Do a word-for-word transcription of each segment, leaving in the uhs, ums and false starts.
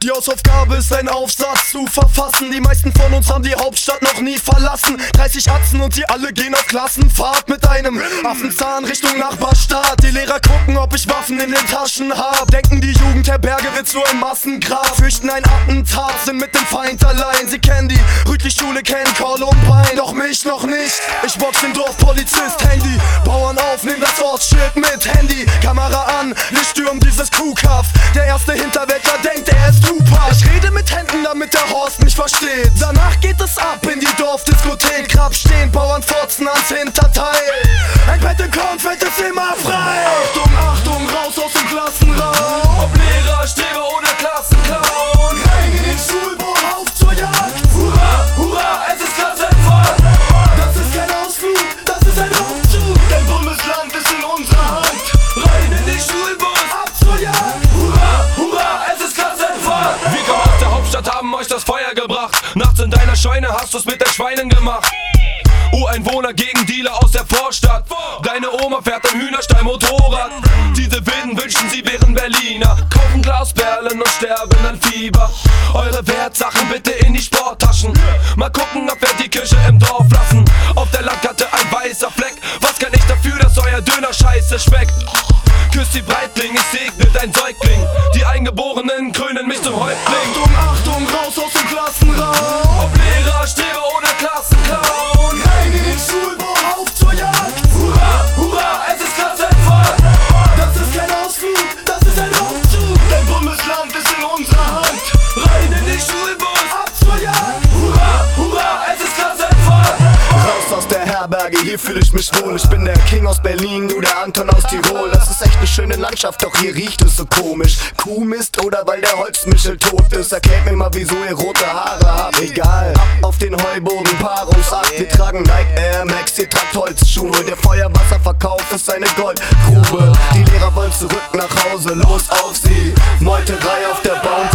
Die Hausaufgabe ist ein Aufsatz zu verfassen. Die meisten von uns haben die Hauptstadt noch nie verlassen. dreißig Atzen und sie alle gehen auf Klassenfahrt mit einem Affenzahn Richtung Nachbarstaat. Die Lehrer gucken, ob ich Waffen in den Taschen hab. Denken, die Jugendherberge wird so ein Massengrab. Fürchten ein Attentat, sind mit dem Feind allein. Sie kennen die Rütli-Schule, kennen Columbine. Doch mich noch nicht, ich box den Dorfpolizist. Handy, Bauern auf, nehm das Ortsschild mit. Handy, Kamera an, wir stürmen dieses Kuhkaff. Der erste Hinterwäldler denkt, er ist Tupac. Ich rede mit Händen, damit der Horst mich versteht. Danach geht es ab in die Dorfdiskothek. Grab stehen, Bauern furzen ans Hinterteil. Ein Pettenkornfeld ist immer frei. Achtung, Achtung, raus aus dem Klassenraum. Ob Lehrer, Streber oder Klassenclown. Rein in den Schulbau, auf zur Jagd. Hurra, hurra, es ist Klassenfahrt. Das ist kein Ausflug, das ist ein Rückzug. Dein Bundesland ist in unserer Hand. Rein in den Schulbus, ab zur Jagd. Hurra, hurra, es ist Klassenfahrt. Wir kommen aus der Hauptstadt, haben euch das Feuer gebracht. Nachts in deiner Scheune hast du's mit den Schweinen gemacht. Ureinwohner gegen Dealer aus der Vorstadt. Deine Oma fährt ein Hühnerstall Motorrad. Diese Wilden wünschen, sie wären Berliner. Kaufen Glasperlen und sterben an Fieber. Eure Wertsachen bitte in die Sporttaschen. Mal gucken, ob wir die Kirche im Dorf lassen. Auf der Landkarte ein weißer Fleck. Was kann ich dafür, dass euer Döner scheiße schmeckt? Küsst die Breitling, ich segne dein Säugling. Die Eingeborenen krönen mich zum Häuptling. Achtung, Achtung, raus aus dem Klassenraum. Ob Lehrer, Streber oder Klassenclown. Rein in den Schulbau, auf zur Jagd. Hurra, hurra, es ist Klassenfahrt. Das ist kein Ausflug, das ist ein Rückzug. Dein Bundesland ist in unserer Hand. Rein in den Schulbus, ab zur Jagd. hurra, hurra, es ist Klassenfahrt. Raus aus der Herberge, hier fühle ich mich wohl. Ich bin der King aus Berlin, du der Anton aus Tirol. Das ist echt eine schöne Landschaft, doch hier riecht es so komisch. Kuhmist oder weil der Holzmichel tot ist. Erklärt mir mal, wieso ihr rote Haare habt. Egal, ab auf den Heuboden, Paarungsacht. Wir tragen Nike Air Max, ihr tragt Holzschuhe. Der Feuerwasserverkauf ist eine Goldgrube. Die Lehrer wollen zurück nach Hause, los auf sie. Meuterei auf der Bounty.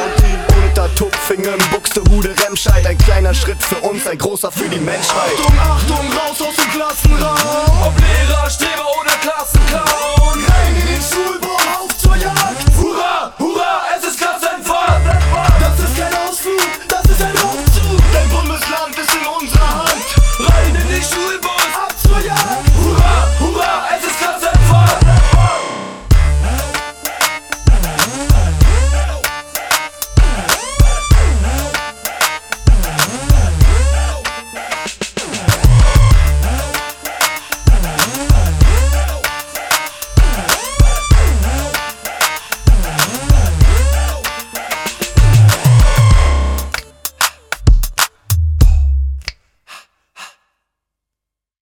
Unter Tupfingen, Buxtehude, Remscheid. Ein kleiner Schritt für uns, ein großer für die Menschheit. Achtung, Achtung, raus aus dem Klassenraum. Ob Lehrer, Streber oder Klassenclown. Rein in den Schulbau.